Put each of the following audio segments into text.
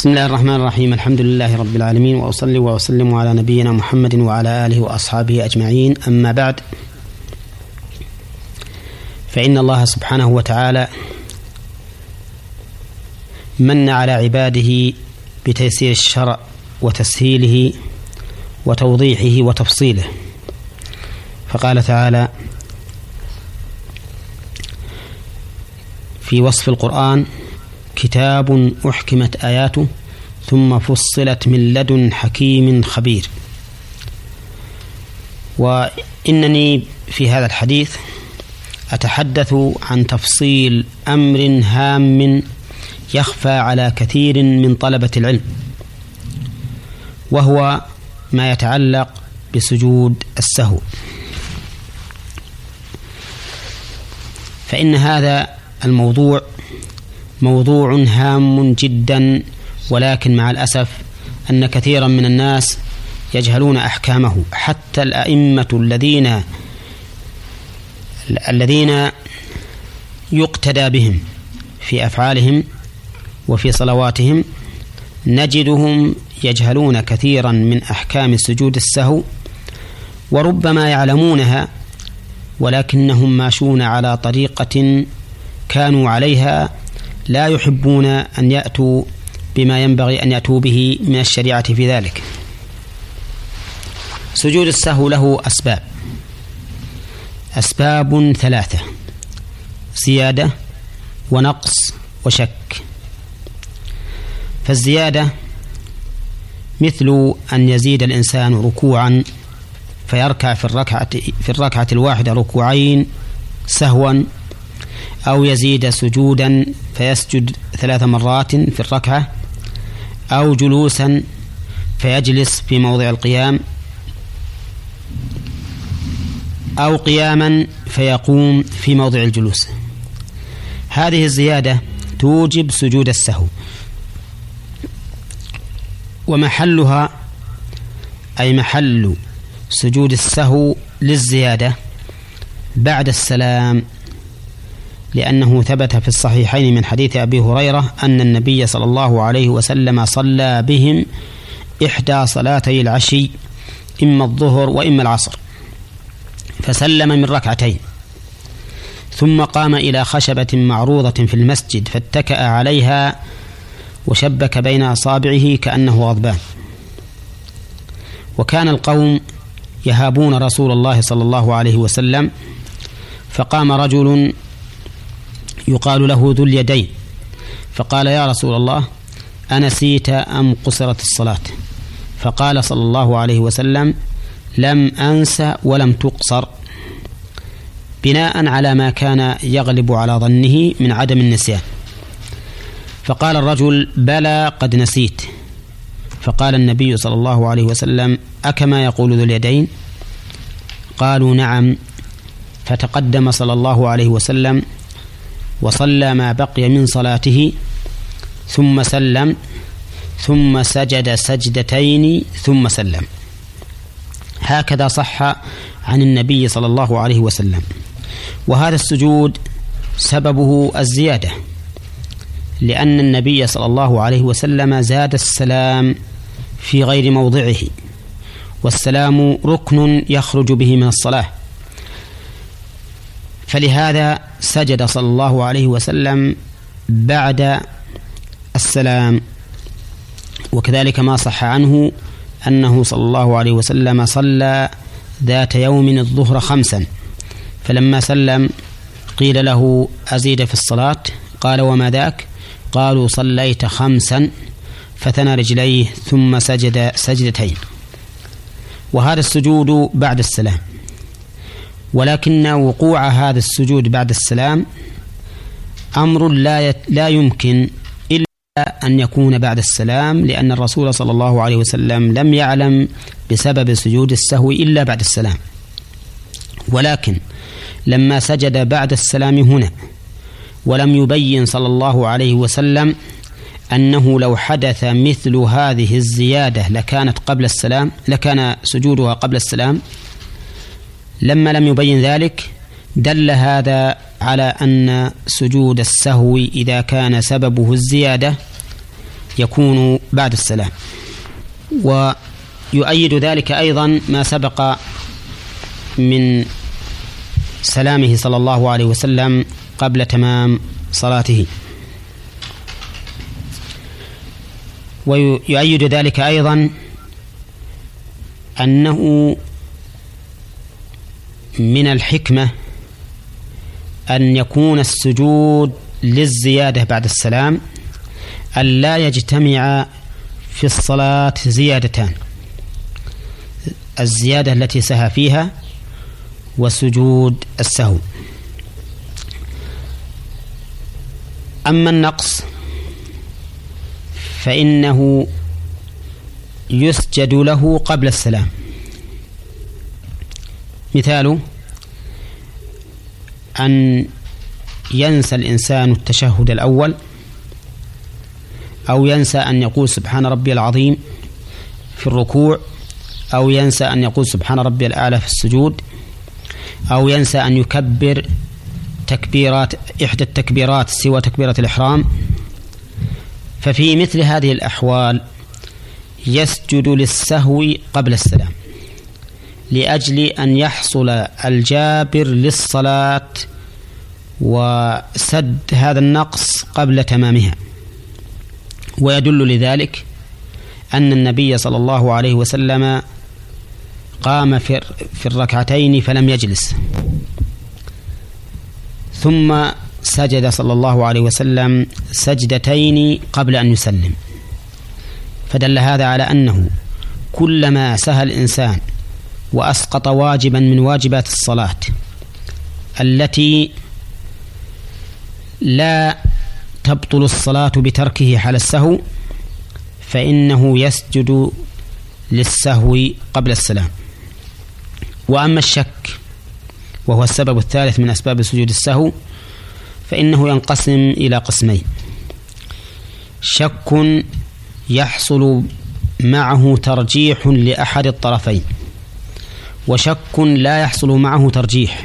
بسم الله الرحمن الرحيم. الحمد لله رب العالمين، وأصلي وأسلم على نبينا محمد وعلى آله وأصحابه أجمعين. أما بعد، فإن الله سبحانه وتعالى من على عباده بتيسير الشرع وتسهيله وتوضيحه وتفصيله، فقال تعالى في وصف القرآن: كتاب أحكمت آياته ثم فصلت من لدن حكيم خبير. وإنني في هذا الحديث أتحدث عن تفصيل أمر هام يخفى على كثير من طلبة العلم، وهو ما يتعلق بسجود السهو. فإن هذا الموضوع موضوع هام جدا، ولكن مع الأسف أن كثيرا من الناس يجهلون أحكامه، حتى الأئمة الذين يقتدى بهم في أفعالهم وفي صلواتهم نجدهم يجهلون كثيرا من أحكام سجود السهو، وربما يعلمونها ولكنهم ماشون على طريقة كانوا عليها، لا يحبون أن يأتوا بما ينبغي أن يأتوا به من الشريعة في ذلك. سجود السهو له أسباب ثلاثة: زيادة ونقص وشك. فالزيادة مثل أن يزيد الإنسان ركوعا فيركع في الركعة الواحدة ركوعين سهوا، أو يزيد سجودا فيسجد 3 مرات في الركعة، أو جلوسا فيجلس في موضع القيام، أو قياما فيقوم في موضع الجلوس. هذه الزيادة توجب سجود السهو، ومحلها أي محل سجود السهو للزيادة بعد السلام، لأنه ثبت في الصحيحين من حديث أبي هريرة أن النبي صلى الله عليه وسلم صلى بهم إحدى صلاتي العشي، إما الظهر وإما العصر، فسلم من ركعتين، ثم قام إلى خشبة معروضة في المسجد فاتكأ عليها وشبك بين أصابعه كأنه غضبان. وكان القوم يهابون رسول الله صلى الله عليه وسلم، فقام رجل يقال له ذو اليدين فقال: يا رسول الله، أنسيت أم قصرت الصلاة؟ فقال صلى الله عليه وسلم: لم أنس ولم تقصر، بناء على ما كان يغلب على ظنه من عدم النسيان. فقال الرجل: بلى قد نسيت. فقال النبي صلى الله عليه وسلم: أكما يقول ذو اليدين؟ قالوا: نعم. فتقدم صلى الله عليه وسلم وصلى ما بقي من صلاته، ثم سلم، ثم سجد سجدتين ثم سلم. هكذا صح عن النبي صلى الله عليه وسلم. وهذا السجود سببه الزيادة، لأن النبي صلى الله عليه وسلم زاد السلام في غير موضعه، والسلام ركن يخرج به من الصلاة، فلهذا سجد صلى الله عليه وسلم بعد السلام. وكذلك ما صح عنه أنه صلى الله عليه وسلم صلى ذات يوم الظهر 5، فلما سلم قيل له: أزيد في الصلاة؟ قال: وما ذاك؟ قالوا: صليت 5. فثنى رجليه ثم سجد سجدتين. وهذا السجود بعد السلام، ولكن وقوع هذا السجود بعد السلام أمر لا يمكن إلا أن يكون بعد السلام، لأن الرسول صلى الله عليه وسلم لم يعلم بسبب سجود السهو إلا بعد السلام. ولكن لما سجد بعد السلام هنا ولم يبين صلى الله عليه وسلم أنه لو حدث مثل هذه الزيادة لكانت قبل السلام، لكان سجودها قبل السلام، لما لم يبين ذلك دل هذا على أن سجود السهو إذا كان سببه الزيادة يكون بعد السلام. ويؤيد ذلك أيضا ما سبق من سلامه صلى الله عليه وسلم قبل تمام صلاته. ويؤيد ذلك أيضا أنه من الحكمة أن يكون السجود للزيادة بعد السلام، أن لا يجتمع في الصلاة زيادتان: الزيادة التي سهى فيها وسجود السهو. أما النقص فإنه يسجد له قبل السلام. مثاله أن ينسى الإنسان التشهد الأول، أو ينسى أن يقول سبحان ربي العظيم في الركوع، أو ينسى أن يقول سبحان ربي الأعلى في السجود، أو ينسى أن يكبر إحدى التكبيرات سوى تكبيرة الإحرام. ففي مثل هذه الأحوال يسجد للسهو قبل السلام لأجل أن يحصل الجابر للصلاة وسد هذا النقص قبل تمامها. ويدل لذلك أن النبي صلى الله عليه وسلم قام في الركعتين فلم يجلس، ثم سجد صلى الله عليه وسلم سجدتين قبل أن يسلم. فدل هذا على أنه كلما سهى الإنسان وأسقط واجبا من واجبات الصلاة التي لا تبطل الصلاة بتركه حال السهو، فإنه يسجد للسهو قبل السلام. وأما الشك وهو السبب الثالث من أسباب سجود السهو فإنه ينقسم إلى قسمين: شك يحصل معه ترجيح لأحد الطرفين، وشك لا يحصل معه ترجيح.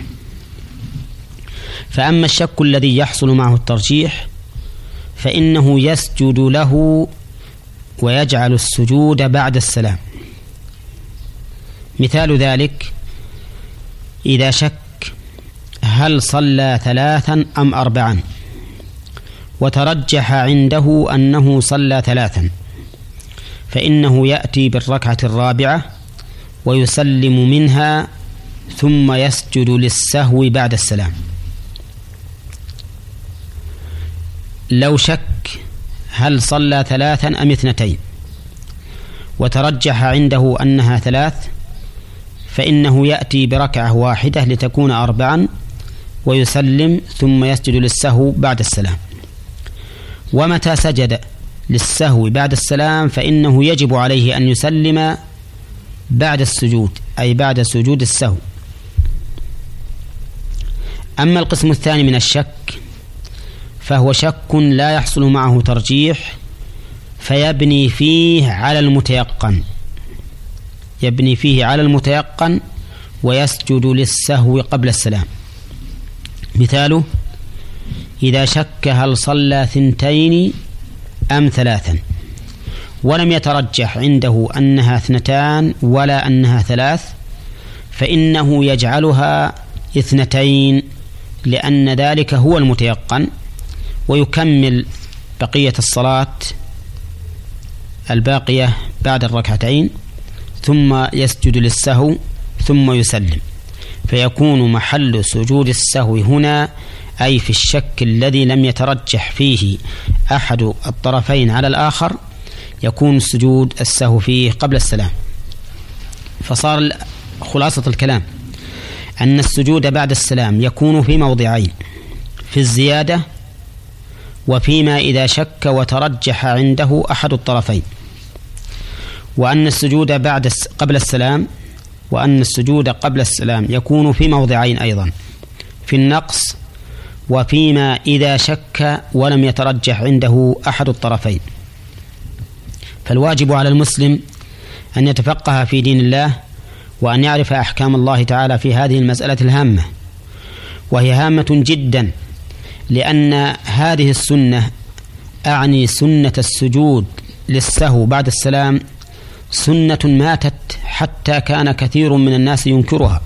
فأما الشك الذي يحصل معه الترجيح فإنه يسجد له ويجعل السجود بعد السلام. مثال ذلك إذا شك هل صلى 3 أم 4، وترجح عنده أنه صلى 3، فإنه يأتي بالركعة الرابعة ويسلم منها ثم يسجد للسهو بعد السلام. لو شك هل صلى 3 أم 2 وترجح عنده أنها 3، فإنه يأتي بركعة واحدة لتكون 4 ويسلم ثم يسجد للسهو بعد السلام. ومتى سجد للسهو بعد السلام فإنه يجب عليه أن يسلم بعد السجود، أي بعد سجود السهو. أما القسم الثاني من الشك فهو شك لا يحصل معه ترجيح، فيبني فيه على المتيقن ويسجد للسهو قبل السلام. مثاله إذا شك هل صلى 2 أم 3 ولم يترجح عنده أنها 2 ولا أنها 3، فإنه يجعلها 2 لأن ذلك هو المتيقن، ويكمل بقية الصلاة الباقية بعد الركعتين ثم يسجد للسهو ثم يسلم. فيكون محل سجود السهو هنا أي في الشك الذي لم يترجح فيه أحد الطرفين على الآخر يكون سجود السهو فيه قبل السلام. فصار خلاصة الكلام أن السجود بعد السلام يكون في موضعين: في الزيادة وفيما إذا شك وترجح عنده أحد الطرفين، وأن السجود قبل السلام يكون في موضعين أيضا: في النقص وفيما إذا شك ولم يترجح عنده أحد الطرفين. فالواجب على المسلم أن يتفقه في دين الله وأن يعرف أحكام الله تعالى في هذه المسألة الهامة، وهي هامة جدا، لأن هذه السنة أعني سنة السجود للسهو بعد السلام سنة ماتت حتى كان كثير من الناس ينكرها،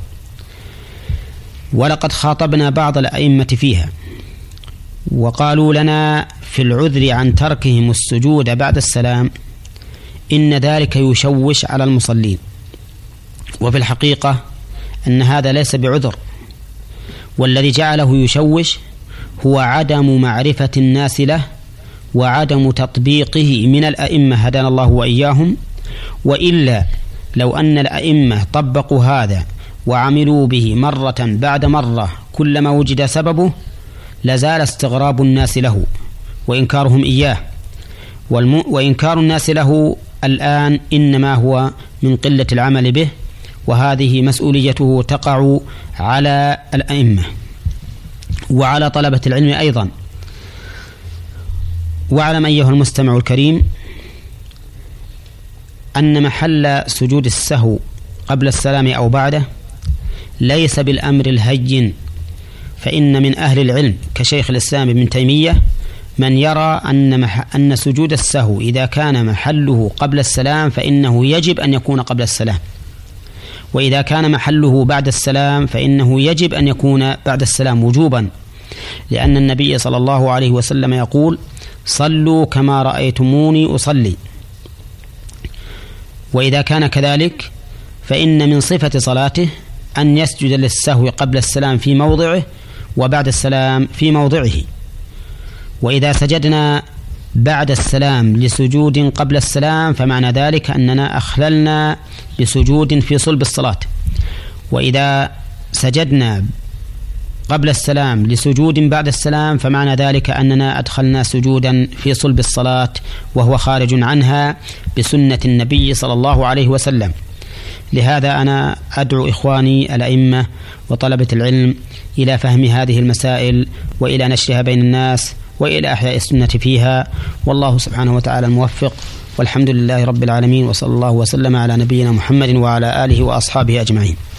ولقد خاطبنا بعض الأئمة فيها وقالوا لنا في العذر عن تركهم السجود بعد السلام إن ذلك يشوش على المصلين، وفي الحقيقة أن هذا ليس بعذر، والذي جعله يشوش هو عدم معرفة الناس له وعدم تطبيقه من الأئمة هدانا الله وإياهم. وإلا لو أن الأئمة طبقوا هذا وعملوا به مرة بعد مرة كلما وجد سببه لزال استغراب الناس له وإنكارهم إياه، وإنكار الناس له الآن إنما هو من قلة العمل به، وهذه مسؤوليته تقع على الأئمة وعلى طلبة العلم أيضا. واعلم أيها المستمع الكريم أن محل سجود السهو قبل السلام أو بعده ليس بالأمر الهين، فإن من أهل العلم كشيخ الإسلام ابن تيمية من يرى أن سجود السهو إذا كان محله قبل السلام فإنه يجب أن يكون قبل السلام، وإذا كان محله بعد السلام فإنه يجب أن يكون بعد السلام وجوبا، لأن النبي صلى الله عليه وسلم يقول: صلوا كما رأيتموني أصلي. وإذا كان كذلك فإن من صفة صلاته أن يسجد للسهو قبل السلام في موضعه وبعد السلام في موضعه. وإذا سجدنا بعد السلام لسجود قبل السلام فمعنى ذلك أننا أخللنا بسجود في صلب الصلاة، وإذا سجدنا قبل السلام لسجود بعد السلام فمعنى ذلك أننا أدخلنا سجودا في صلب الصلاة وهو خارج عنها بسنة النبي صلى الله عليه وسلم. لهذا أنا أدعو إخواني الأئمة وطلبة العلم إلى فهم هذه المسائل وإلى نشرها بين الناس وإلى أحياء السنة فيها، والله سبحانه وتعالى الموفق، والحمد لله رب العالمين، وصلى الله وسلم على نبينا محمد وعلى آله وأصحابه أجمعين.